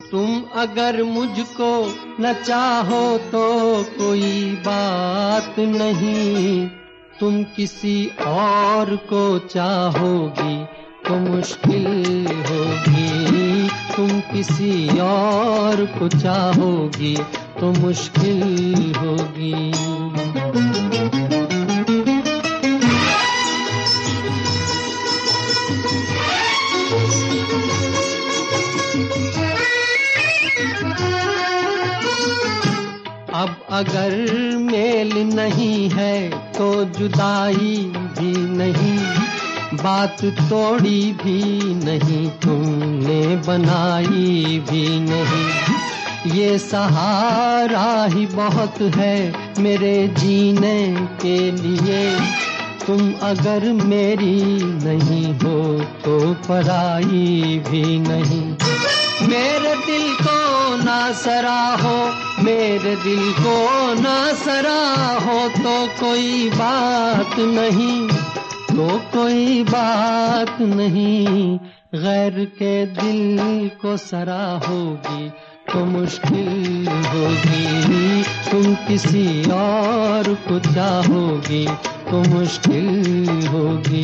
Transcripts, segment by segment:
तुम अगर मुझको न चाहो तो कोई बात नहीं, तुम किसी और को चाहोगी तो मुश्किल होगी। तुम किसी और को चाहोगी तो मुश्किल होगी। अब अगर मेल नहीं है तो जुदाई भी नहीं, बात तोड़ी भी नहीं, तुमने बनाई भी नहीं। ये सहारा ही बहुत है मेरे जीने के लिए, तुम अगर मेरी नहीं हो तो पराई भी नहीं। मेरे दिल को ना सराहो, मेरे दिल को ना सराहो तो कोई बात नहीं, तो कोई बात नहीं। गैर के दिल को सराहोगी तो मुश्किल होगी। तुम किसी और को चाहोगी तो मुश्किल होगी।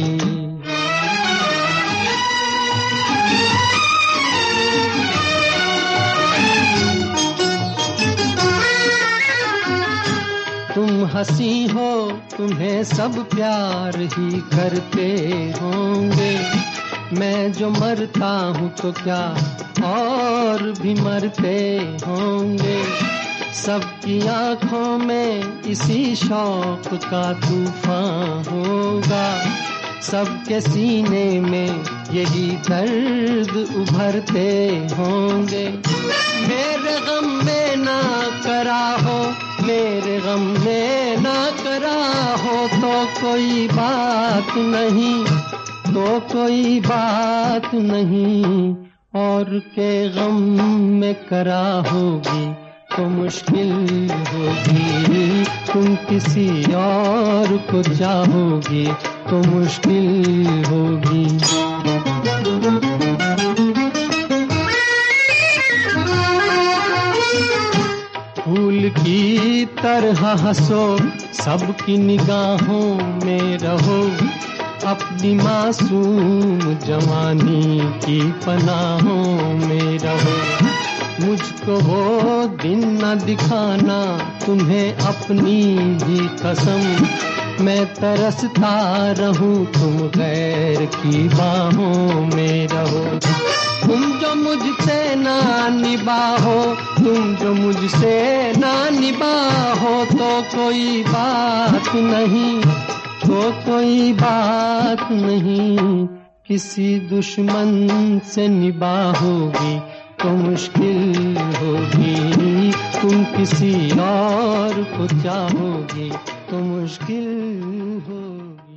तुम हंसी हो, तुम्हें सब प्यार ही करते होंगे। मैं जो मरता हूँ तो क्या और भी मरते होंगे। सबकी आंखों में इसी शौक का तूफान होगा, सबके सीने में यही दर्द उभरते होंगे। मेरे गम में ना करा हो, मेरे गम में ना करा हो तो कोई बात नहीं, तो कोई बात नहीं। और के गम में करा होगी तो मुश्किल होगी। तुम किसी और को चाहोगी तो मुश्किल होगी। फूल की तरह हंसो, सबकी निगाहों में रहो, अपनी मासूम जवानी की पनाहों में रहो। मुझको वो दिन न दिखाना तुम्हें अपनी भी कसम, मैं तरसता रहूं तुम गैर की बाहों में रहो। तुम जो मुझसे ना निभाओ, तुम जो मुझसे ना निभाओ तो कोई बात नहीं, तो कोई बात नहीं। किसी दुश्मन से निभाओगी तो मुश्किल होगी। तुम किसी और को चाहोगी तो मुश्किल होगी।